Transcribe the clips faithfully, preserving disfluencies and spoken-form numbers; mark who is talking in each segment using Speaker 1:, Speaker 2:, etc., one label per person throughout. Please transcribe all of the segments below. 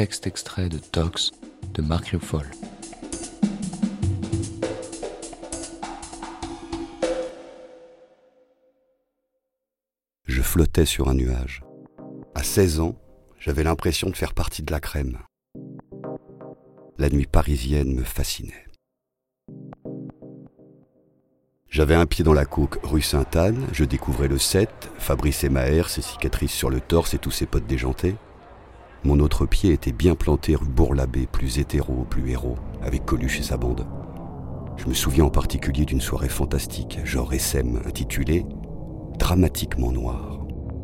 Speaker 1: texte extrait de Tox de Mark Ruffalo.
Speaker 2: Je flottais sur un nuage. À seize ans, j'avais l'impression de faire partie de la crème. La nuit parisienne me fascinait. J'avais un pied dans la coke rue Sainte-Anne, je découvrais le sept, Fabrice et Maher, ses cicatrices sur le torse et tous ses potes déjantés. Mon autre pied était bien planté rue Bourg-l'Abbé, plus hétéro, plus héros, avec Coluche et sa bande. Je me souviens en particulier d'une soirée fantastique, genre S M, intitulée « Dramatiquement noir ».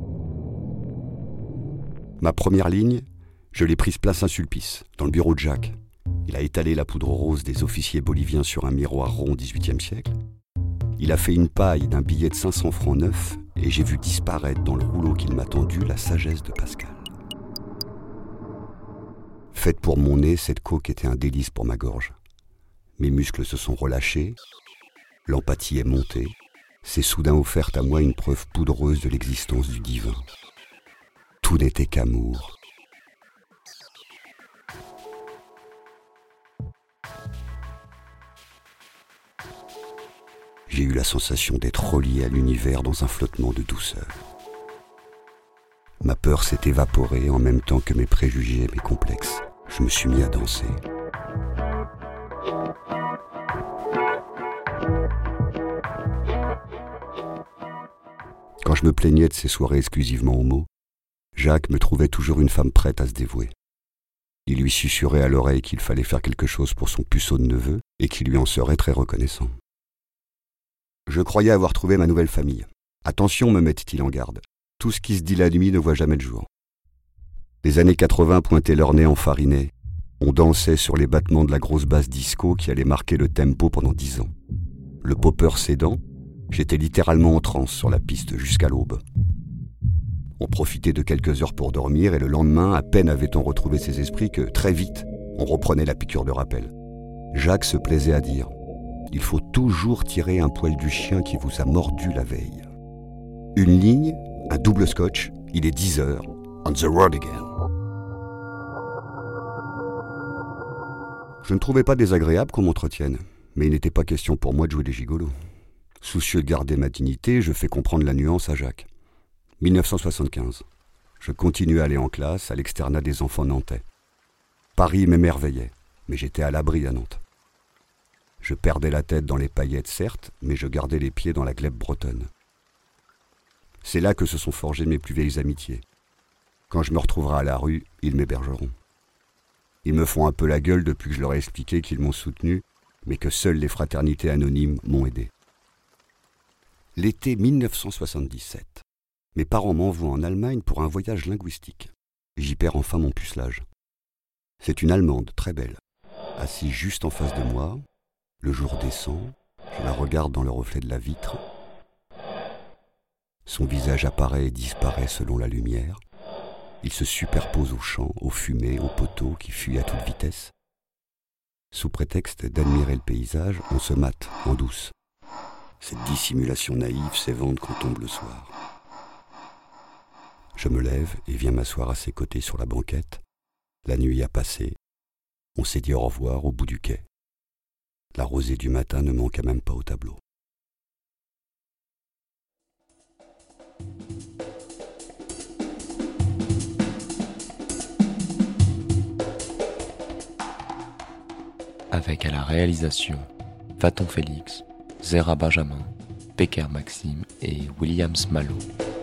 Speaker 2: Ma première ligne, je l'ai prise place Saint-Sulpice, dans le bureau de Jacques. Il a étalé la poudre rose des officiers boliviens sur un miroir rond dix-huitième siècle. Il a fait une paille d'un billet de cinq cents francs neuf et j'ai vu disparaître dans le rouleau qu'il m'a tendu la sagesse de Pascal. Faite pour mon nez, cette coke était un délice pour ma gorge. Mes muscles se sont relâchés, l'empathie est montée, s'est soudain offerte à moi une preuve poudreuse de l'existence du divin. Tout n'était qu'amour. J'ai eu la sensation d'être relié à l'univers dans un flottement de douceur. Ma peur s'est évaporée en même temps que mes préjugés et mes complexes. Je me suis mis à danser. Quand je me plaignais de ces soirées exclusivement homo, Jacques me trouvait toujours une femme prête à se dévouer. Il lui susurrait à l'oreille qu'il fallait faire quelque chose pour son puceau de neveu et qu'il lui en serait très reconnaissant. Je croyais avoir trouvé ma nouvelle famille. Attention, me mettait-il en garde. Tout ce qui se dit la nuit ne voit jamais le jour. Les années quatre-vingts pointaient leur nez enfariné. On dansait sur les battements de la grosse basse disco qui allait marquer le tempo pendant dix ans. Le popper cédant, j'étais littéralement en transe sur la piste jusqu'à l'aube. On profitait de quelques heures pour dormir et le lendemain, à peine avait-on retrouvé ses esprits que, très vite, on reprenait la piqûre de rappel. Jacques se plaisait à dire « Il faut toujours tirer un poil du chien qui vous a mordu la veille. » Une ligne, un double scotch, il est dix heures, on the road again. Je ne trouvais pas désagréable qu'on m'entretienne, mais il n'était pas question pour moi de jouer les gigolos. Soucieux de garder ma dignité, je fais comprendre la nuance à Jacques. dix-neuf cent soixante-quinze. Je continuais à aller en classe à l'externat des enfants nantais. Paris m'émerveillait, mais j'étais à l'abri à Nantes. Je perdais la tête dans les paillettes, certes, mais je gardais les pieds dans la glèbe bretonne. C'est là que se sont forgées mes plus vieilles amitiés. Quand je me retrouverai à la rue, ils m'hébergeront. Ils me font un peu la gueule depuis que je leur ai expliqué qu'ils m'ont soutenu, mais que seules les fraternités anonymes m'ont aidé. L'été dix-neuf cent soixante-dix-sept. Mes parents m'envoient en Allemagne pour un voyage linguistique. J'y perds enfin mon pucelage. C'est une Allemande très belle, assise juste en face de moi. Le jour descend, je la regarde dans le reflet de la vitre. Son visage apparaît et disparaît selon la lumière. Il se superpose aux champs, aux fumées, aux poteaux qui fuient à toute vitesse. Sous prétexte d'admirer le paysage, on se mate en douce. Cette dissimulation naïve s'évente quand tombe le soir. Je me lève et viens m'asseoir à ses côtés sur la banquette. La nuit a passé. On s'est dit au revoir au bout du quai. La rosée du matin ne manqua même pas au tableau.
Speaker 1: Avec à la réalisation Faton Félix, Zéra Benjamin, Pecker Maxime et Williams Malo.